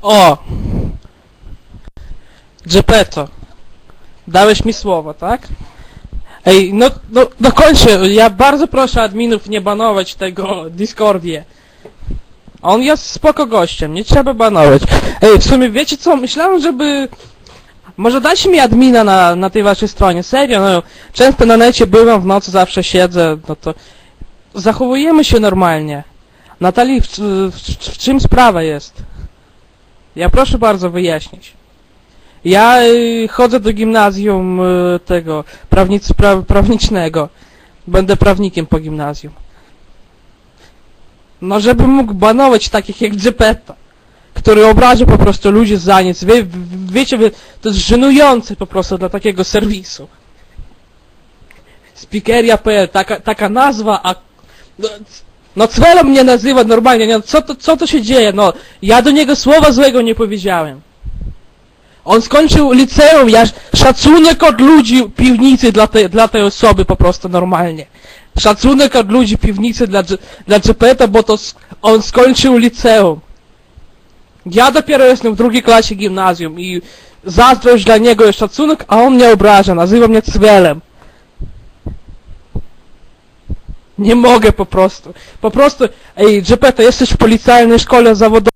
O! Gepetto. Dałeś mi słowo, tak? Ej, no kończę. Ja bardzo proszę adminów nie banować tego Discordzie. On jest spoko gościem, nie trzeba banować. Ej, w sumie wiecie co? Myślałem, żeby... Może dajcie mi admina na tej waszej stronie, serio, no. Często na necie bywam, w nocy zawsze siedzę, no to... Zachowujemy się normalnie. Natalii, w czym sprawa jest? Ja proszę bardzo wyjaśnić. Ja chodzę do gimnazjum tego, prawnicznego. Będę prawnikiem po gimnazjum. No żebym mógł banować takich jak Gepetto, który obraża po prostu ludzi za nic. Wiecie, to jest żenujące po prostu dla takiego serwisu. Speakeria.pl, taka nazwa, a... No Cwelo mnie nazywa normalnie, no co to się dzieje, no. Ja do niego słowa złego nie powiedziałem. On skończył liceum, ja szacunek od ludzi piwnicy dla tej osoby po prostu normalnie. Szacunek od ludzi piwnicy dla Gepetto, bo to on skończył liceum. Ja dopiero jestem w drugiej klasie gimnazjum i zazdrość dla niego jest szacunek, a on mnie obraża, nazywa mnie Cwelem. Nie mogę po prostu. Po prostu, ej Gepetto, jesteś w policjalnej szkole zawodowej.